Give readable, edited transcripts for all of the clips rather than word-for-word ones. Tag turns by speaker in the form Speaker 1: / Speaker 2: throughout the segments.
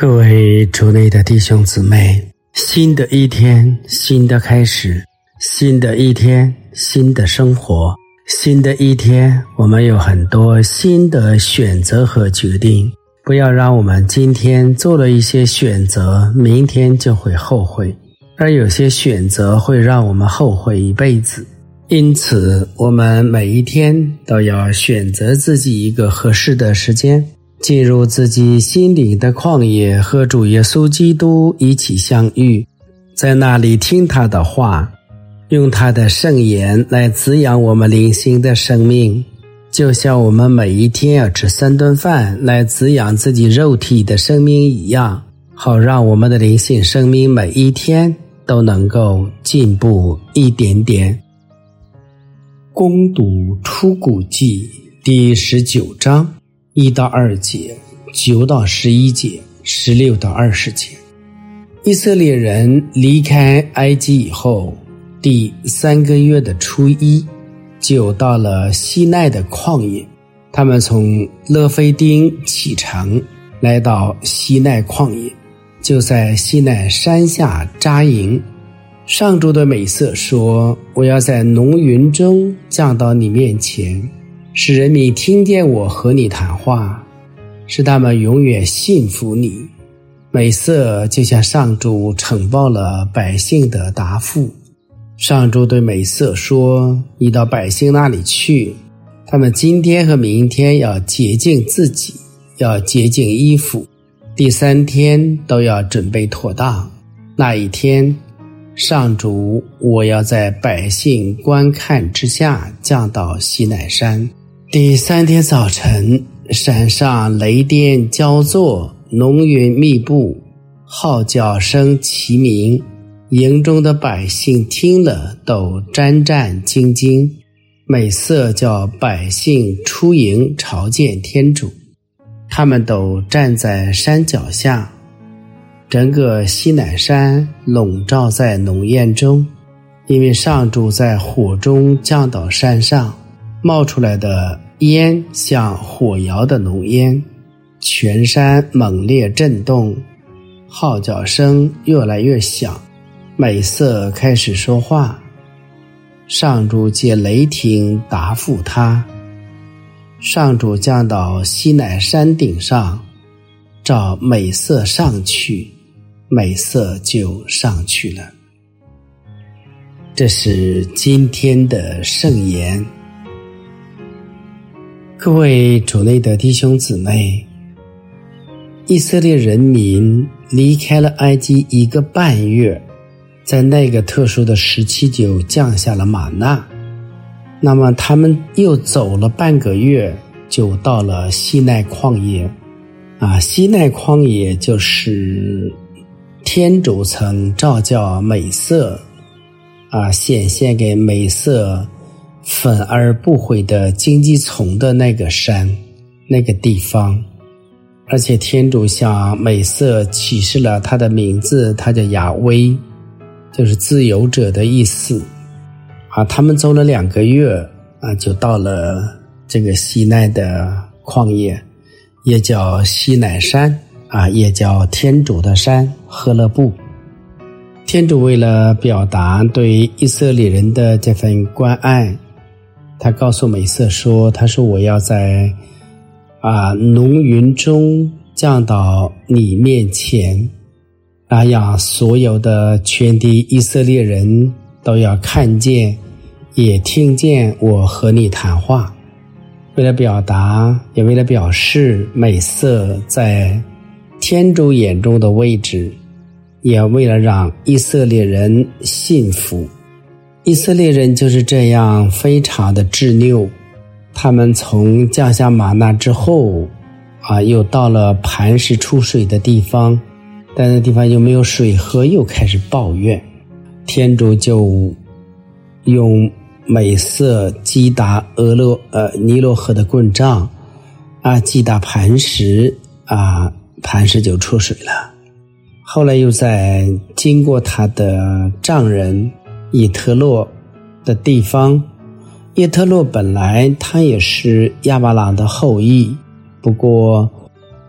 Speaker 1: 各位主内的弟兄姊妹，新的一天，新的开始，新的一天，新的生活，新的一天，我们有很多新的选择和决定。不要让我们今天做了一些选择，明天就会后悔，而有些选择会让我们后悔一辈子。因此，我们每一天都要选择自己一个合适的时间，进入自己心灵的旷野，和主耶稣基督一起相遇，在那里听他的话，用他的圣言来滋养我们灵性的生命，就像我们每一天要吃3顿饭来滋养自己肉体的生命一样，好让我们的灵性生命每一天都能够进步一点点。攻读出谷记第19章1到2节，9到11节，16到20节。以色列人离开埃及以后，第3个月的初1，就到了西奈的旷野。他们从勒非丁启程，来到西奈旷野，就在西奈山下扎营。上主对美色说：我要在浓云中降到你面前，使人民听见我和你谈话，使他们永远信服你。美色就向上主呈报了百姓的答复。上主对美色说：你到百姓那里去，他们今天和明天要洁净自己，要洁净衣服，第3天都要准备妥当。那一天，上主我要在百姓观看之下降到西乃山。第3天早晨，山上雷电交作，浓云密布，号角声齐鸣，营中的百姓听了都战战兢兢。美色叫百姓出营朝见天主，他们都站在山脚下，整个西乃山笼罩在浓烟中，因为上主在火中降到山上，冒出来的烟像火窑的浓烟，全山猛烈震动，号角声越来越响。美色开始说话，上主借雷霆答复他。上主降到西乃山顶上，召美色上去，美色就上去了。这是今天的圣言。各位主内的弟兄姊妹，以色列人民离开了埃及1个半月，在那个特殊的时期就降下了玛纳。那么他们又走了半个月，就到了西奈旷野。西奈旷野就是天主曾召叫美色显现给美色粉而不悔的荆棘丛的那个山，那个地方。而且天主向美色启示了他的名字，他叫雅威，就是自由者的意思。他们走了2个月就到了这个西奈的旷野，也叫西乃山也叫天主的山赫勒布。天主为了表达对以色列人的这份关爱，他告诉美色说，他说我要在浓云中降到你面前，让所有的全体以色列人都要看见也听见我和你谈话。为了表达也为了表示美色在天主眼中的位置，也为了让以色列人信服。以色列人就是这样非常的执拗，他们从降下玛纳之后又到了磐石出水的地方，但那地方又没有水喝，又开始抱怨。天主就用美色击打尼罗河的棍杖击打磐石磐石就出水了。后来又在经过他的丈人以特洛的地方，叶特洛本来他也是亚巴郎的后裔，不过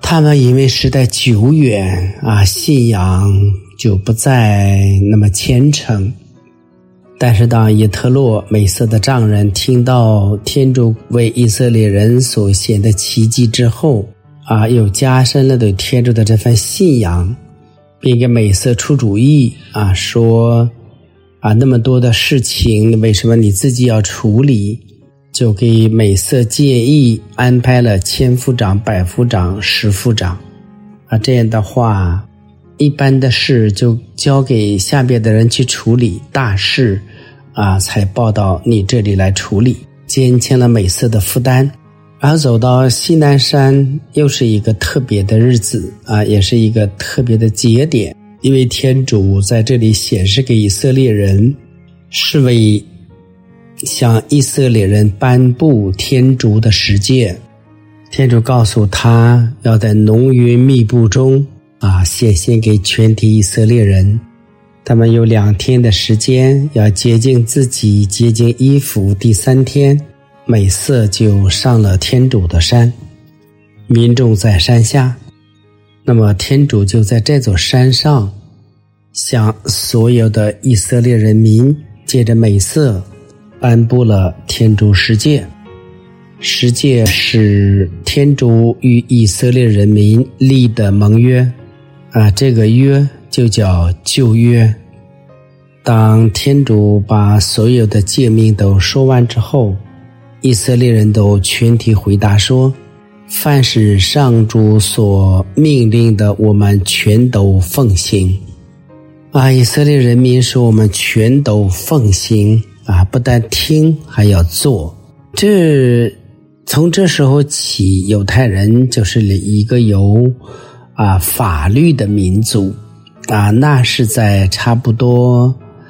Speaker 1: 他们因为时代久远信仰就不再那么虔诚。但是当以特洛美色的丈人听到天主为以色列人所显的奇迹之后又加深了对天主的这份信仰，并给美色出主意说那么多的事情为什么你自己要处理，就给美色建议安排了千夫长、百夫长、十夫长这样的话一般的事就交给下边的人去处理，大事才报到你这里来处理，减轻了美色的负担。然后走到西南山又是一个特别的日子也是一个特别的节点，因为天主在这里显示给以色列人，是为向以色列人颁布天主的十诫。天主告诉他要在浓云密布中显现给全体以色列人，他们有2天的时间要洁净自己，洁净衣服，第3天美色就上了天主的山，民众在山下，那么天主就在这座山上向所有的以色列人民借着美色颁布了天主十诫。十诫是天主与以色列人民立的盟约这个约就叫旧约。当天主把所有的诫命都说完之后，以色列人都全体回答说，凡是上主所命令的我们全都奉行以色列人民说我们全都奉行不但听还要做。从这时候起，犹太人就是一个有法律的民族那是在差不多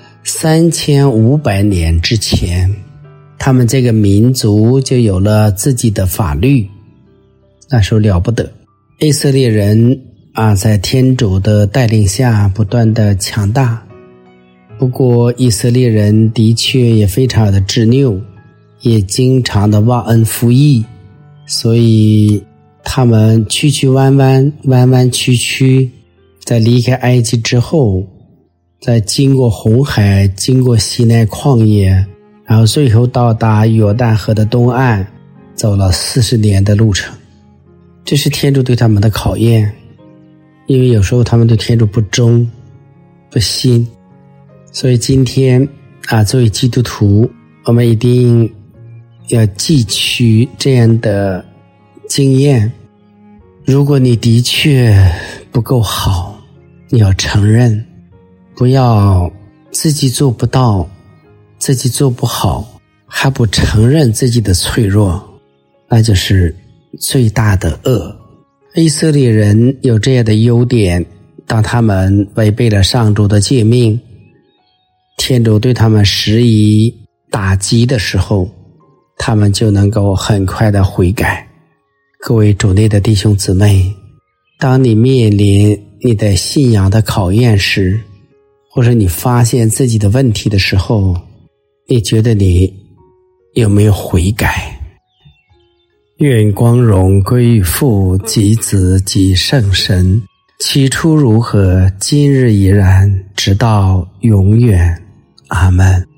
Speaker 1: 3500年之前，他们这个民族就有了自己的法律，那时候了不得。以色列人在天主的带领下不断的强大，不过以色列人的确也非常的执拗，也经常的忘恩负义，所以他们曲曲弯弯，弯弯曲曲，在离开埃及之后，在经过红海，经过西奈旷野，然后最后到达约旦河的东岸，走了40年的路程。这是天主对他们的考验，因为有时候他们对天主不忠不信。所以今天作为基督徒，我们一定要汲取这样的经验。如果你的确不够好，你要承认，不要自己做不到，自己做不好，还不承认自己的脆弱，那就是最大的恶。以色列人有这样的优点，当他们违背了上主的诫命，天主对他们施以打击的时候，他们就能够很快的悔改。各位主内的弟兄姊妹，当你面临你的信仰的考验时，或者你发现自己的问题的时候，你觉得你有没有悔改？愿光荣归于父及子及圣神，起初如何，今日已然，直到永远。阿们。